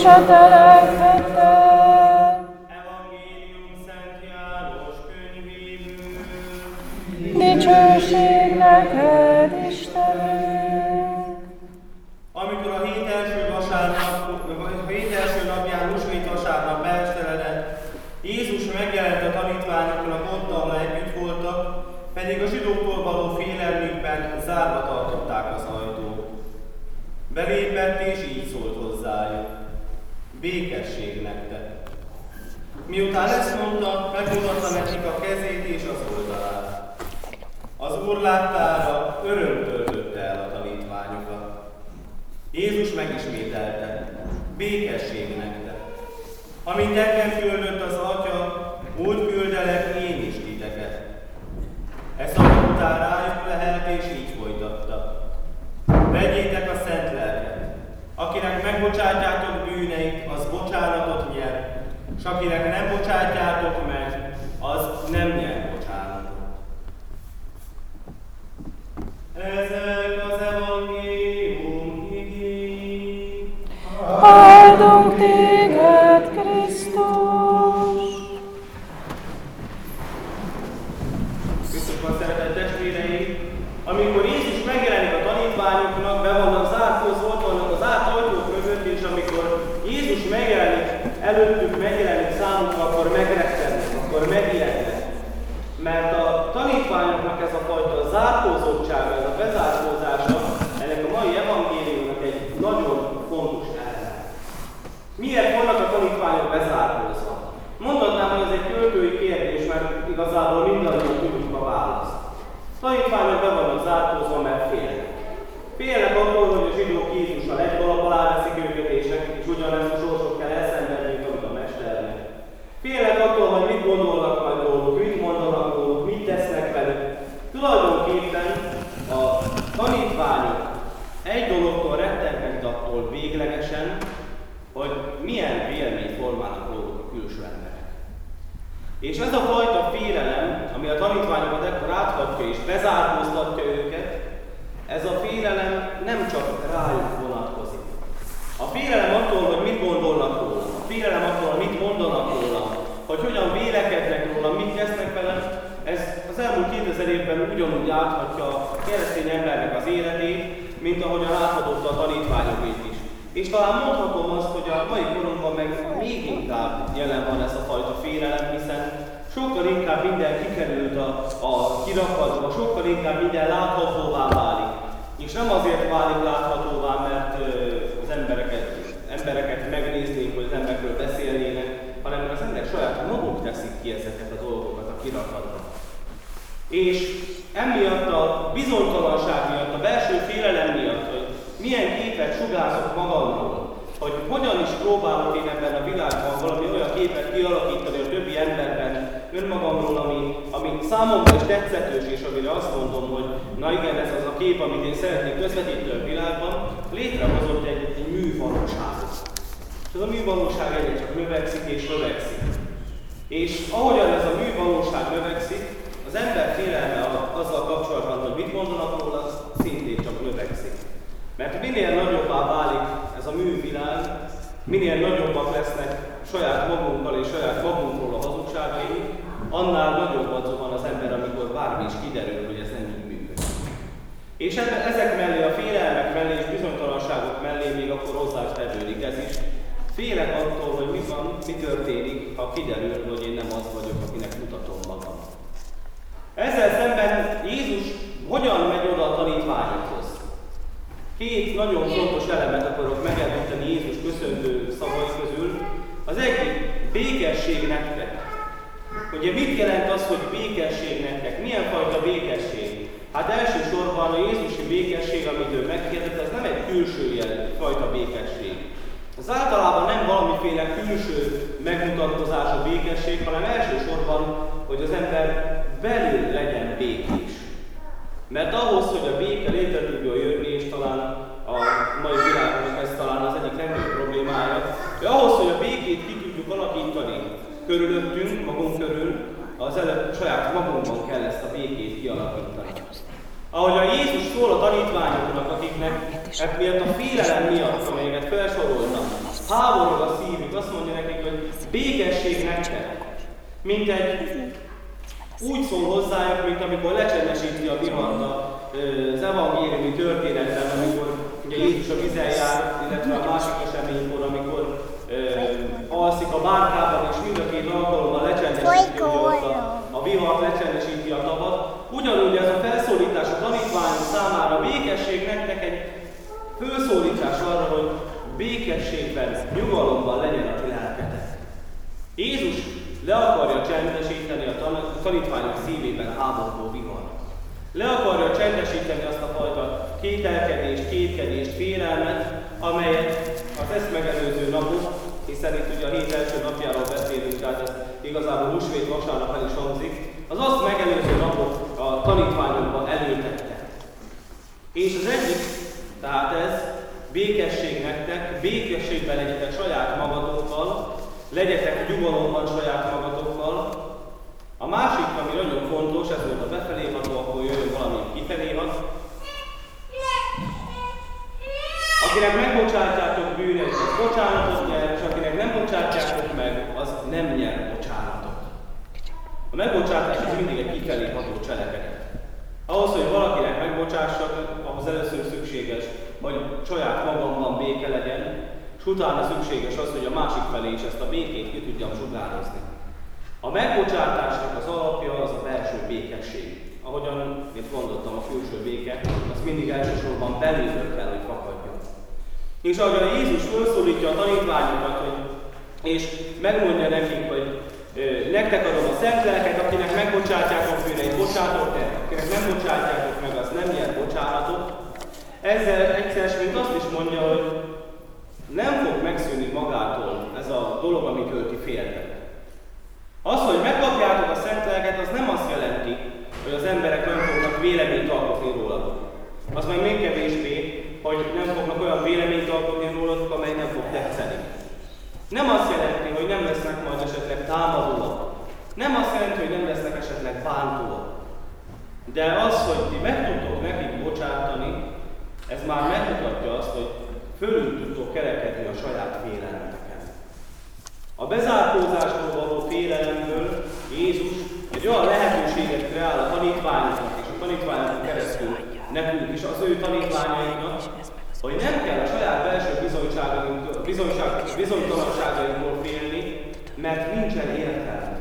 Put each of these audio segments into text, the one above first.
a te fette. Evangélium Szent János könyvéből. Dicsőség neked, Istenünk! Amikor a hét első napján húsvét vasárnap esteledett, Jézus megjelent a tanítványoknak ott, ahol együtt voltak, pedig a zsidóktól való félelmükben zárva tartották az ajtót. Belépett és így szólt hozzájuk: békesség nektek! Miután ezt mondta, megmutatta nekik a kezét és az oldalát. Az Úr láttára öröm töltötte el a tanítványokat. Jézus megismételte: békesség nektek! Amint engem küldött az Atya, úgy küldelek én is titeket. E szavak után rájuk lehelt és így folytatta: vegyétek a szent lelket! Akinek megbocsátjátok bűneit, az bocsánatot nyer, s akinek nem bocsátjátok meg, az nem nyer bocsánatot. Ezek az evangélium igény. Áldunk téged, Krisztus! Krisztusban szeretett testvéreim, amikor Jézus megjelenik a tanítványoknak, be vannak zárkózva, ott vannak az zárt ajtók mögött, és amikor Jézus megjelenik, előttük megjelenik számukra, akkor megrettennek, akkor megijednek. Mert a tanítványoknak ez a fajta zárkózottsága, ez a bezárkózása, ennek a mai evangéliumnak egy nagyon fontos eleme. Miért vannak a tanítványok bezárkózva? Mondhatnám, hogy ez egy költői kérdés, mert igazából mindannyian tudjuk a választ. A tanítványok be vannak zárkózva, mert félnek. Félnek attól, hogy a zsidók Jézussal egy kalap alá veszik őket, és nekik is ugyanezt a sorsot kell elszenvedniük, amit a mesternek. Félnek attól, hogy mit gondolnak majd róluk, mit mondanak róluk, mit tesznek velük. Tulajdonképpen a tanítványok egy dologtól rettennek attól véglegesen, hogy milyen véleményt formálnak róluk a külső emberek. És ez a fajta félelem, ami a tanítványokat ekkor áthatja és bezárkóztatja őket, ez a félelem nem csak rájuk vonatkozik. A félelem attól, hogy mit gondolnak róla, a félelem attól, hogy mit mondanak róla, hogy hogyan vélekednek róla, mit tesznek velem, ez az elmúlt 2000 évben ugyanúgy áthatja a keresztény embernek az életét, mint ahogyan áthatott a tanítványokét is. És talán mondhatom azt, hogy a mai korunkban meg még inkább jelen van ez a fajta félelem, hiszen sokkal inkább minden kikerült a kirakatba, sokkal inkább minden láthatóvá válik. És nem azért válik láthatóvá, mert az embereket megnéznék, hogy az emberekről beszélnének, hanem mert az emberek saját maguk teszik ki ezeket a dolgokat a kirakatba. És emiatt a bizonytalanság miatt, a belső félelem miatt, hogy milyen képet sugárzok magamról, hogy hogyan is próbálok én ebben a világban valami olyan képet kialakítani a többi emberben, önmagamról, ami számomra is tetszetős, és amire azt mondom, hogy na igen, ez az a kép, amit én szeretnék közvetíteni a világban, létrehozott egy művalóságot. És ez a művalóság egyre csak növekszik és növekszik. És ahogyan ez a művalóság növekszik, az ember félelme azzal kapcsolatban, hogy mit mondanak róla, az szintén csak növekszik. Mert minél nagyobbá válik ez a művilág, minél nagyobbak lesznek saját magunkkal és saját magunkról a hazugságaink, annál nagyobb van az ember, amikor bármi is kiderül, hogy ez nem így működik. És ezek mellé, a félelmek mellé és bizonytalanságok mellé még akkor hozzátevődik ez is. Félek attól, hogy mi történik, ha kiderül, hogy én nem az vagyok, akinek mutatom magam. Ezzel szemben Jézus hogyan megy oda a tanítványokhoz? Két nagyon fontos elemet akarok megemlíteni Jézus köszöntő szavai közül. Az egyik, békesség nektek. Ugye mit jelent az, hogy békesség nektek? Milyen fajta békesség? Hát elsősorban a Jézusi békesség, amit ő megkérdezett, ez nem egy külső fajta békesség. Az általában nem valamiféle külső megmutatkozású békesség, hanem elsősorban, hogy az ember belül legyen békés. Mert ahhoz, hogy a béke létre tudjon jönni, és talán a mai világnak ez talán az egyik legnagyobb problémája, hogy ahhoz, hogy a békét ki tudjuk alakítani körülöttünk, magunk körül, az előbb saját magunkban kell ezt a békét kialakítani. Ahogy a Jézus szól a tanítványoknak, akiknek miatt a félelem miatt, amelyeket felsoroltam, háborog a szívük, azt mondja nekik, hogy békesség nektek. Úgy szól hozzájuk, mint amikor lecsendesíti a vihart az evangéliumi történetben, amikor ugye Jézus a vizen jár, illetve a másik eseménykor, amikor alszik a bárkában, és mind a két alkalommal lecsendesíti a vihart, lecsendesíti a tavat. Ugyanúgy ez a felszólítás a tanítványok számára békesség nektek egy felszólítás arra, hogy békességben, nyugalomban legyen a ti lelketek. Jézus le akarja csendesíteni a tanítványok szívében háborgó vihart. Le akarja csendesíteni azt a fajta kételkedést, kétkedést, félelmet, amelyet az ezt megelőző napok, hiszen itt ugye a hét első napjáról beszélünk, tehát ez igazából húsvét vasárnap el is hangzik, az azt megelőző napok a tanítványokban elültette. És az egyik, tehát ez, békesség nektek, békességben legyetek saját magatokkal, legyetek nyugalomban saját magatokkal. A másik, ami nagyon fontos, ez volt a befelé ható, akkor jöjjön valami kifelé hat. Akinek megbocsátjátok bűneit, az bocsánatot nyer, és akinek nem bocsátjátok meg, az nem nyer bocsánatot. A megbocsátás az mindig egy kifelé ható cselekedet. Ahhoz, hogy valakinek megbocsássak, ahhoz először szükséges, hogy saját magamban béke legyen, és utána szükséges az, hogy a másik felé is ezt a békét ki tudjam sugározni. A megbocsátásnak az alapja az a belső békesség. Ahogyan, mint mondottam, a külső béke, az mindig elsősorban belülről kell, hogy fakadjon. És ahogyan Jézus felszólítja a tanítványokat, és megmondja nekik, hogy nektek adom a szent lelket, akinek megbocsátjátok bűneit, bocsátok el, akinek nem bocsátjátok meg, az nem nyer bocsánatot. Ezzel egyszer, mint azt is mondja, hogy nem fog megszűnni magától ez a dolog, amitől ti féltek. Az, hogy megkapjátok a szent lelket, az nem azt jelenti, hogy az emberek nem fognak véleményt alkotni rólatok. Az meg még kevésbé, hogy nem fognak olyan véleményt alkotni rólatok, amely nem fog tetszeni. Nem azt jelenti, hogy nem lesznek majd esetleg támadóak. Nem azt jelenti, hogy nem lesznek esetleg bántóak. De az, hogy ti meg tudtok nekik bocsátani, ez már megmutatja azt, hogy fölül tudtok kerekedni a saját félelmeteken. A bezárkózásból való félelemből Jézus egy olyan lehetőséget kreál a tanítványoknak és a tanítványoknak keresztül nekünk is, az ő tanítványainknak, hogy nem kell a saját belső bizonytalanságainkból félni, mert nincsen értelme.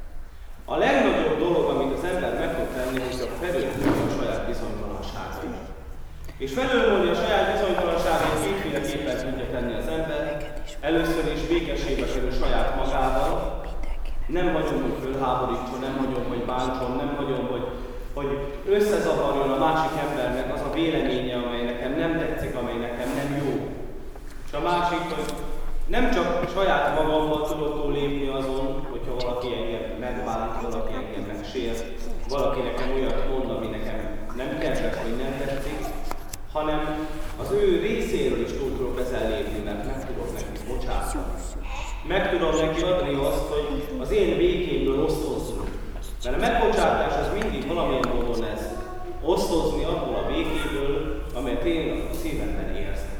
A legnagyobb dolog, amit az ember meg tud tenni, hogy felülmúlja a saját bizonytalanságait. És felülmúlni a saját bizonytalanságait kétféleképpen tudja tenni az ember. Először is békességbe kerül saját magával. Nem hagyom, hogy fölháborítson, nem hagyom, hogy bántson, nem hagyom, hogy összezavarjon a másik embernek az a véleménye, amely nekem nem tetszik, amely nekem nem jó. És a másik, hogy nem csak saját magammal tudok túllépni azon, hogyha valaki engem megbánt, valaki engem megsért, valaki nekem olyat mond, ami nekem nem kedves, vagy nem tetszik, hanem az ő részéről is túl tudok ezzel lépni, mert meg tudok neki bocsátani. Meg tudom neki adni azt, hogy az én békémből osztozzunk. Mert a megbocsátás az mindig valamilyen módon ez. Osztozni abból a békéből, amelyet én a szívemben érzek.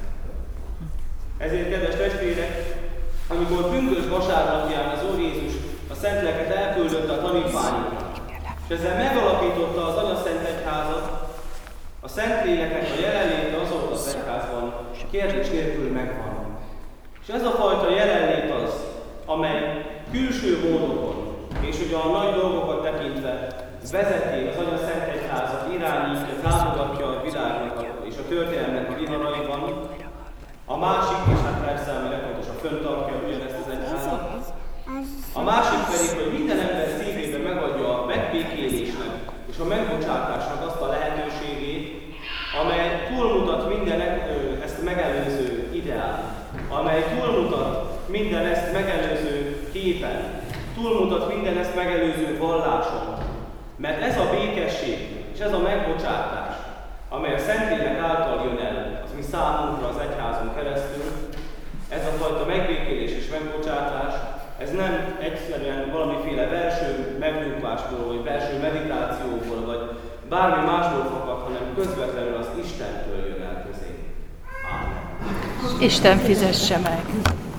Ezért, kedves testvérek, amikor pünkösd vasárnapján az Úr Jézus a Szent Lelket elküldötte a tanítványoknak, és ezzel megalapította az Anyaszent Egyházat, a Szentléleknek a jelenléte azóta az egyházban kérdés nélkül megvan. És ez a fajta jelenlét az, amely külső módokon, és ugye a nagy dolgokat tekintve vezeti az Anyaszent Egyházat, irányítja, támogatja a világnak és a történelmek a viharaiban. A másik, és hát persze, ami legfontosabb, föntartja ugyanezt az egyházat. A másik pedig, hogy minden ember szívében megadja a megbékélésnek és a megbocsátásnak azt a lehetőségét, amely túlmutat minden ezt megelőző ideál, amely túlmutat minden ezt megelőző képen, túlmutat minden ezt megelőző valláson. Mert ez a békesség és ez a megbocsátás, amely a Szentlélek által jön el, az mi számunkra az egyházon keresztül, ez a fajta megbékélés és megbocsátás, ez nem egyszerűen valamiféle belső megnyugvásból, vagy belső meditációból, vagy bármi másból fakad, hanem közvetlenül az Istentől jön el közé. Ámen. Isten fizesse meg!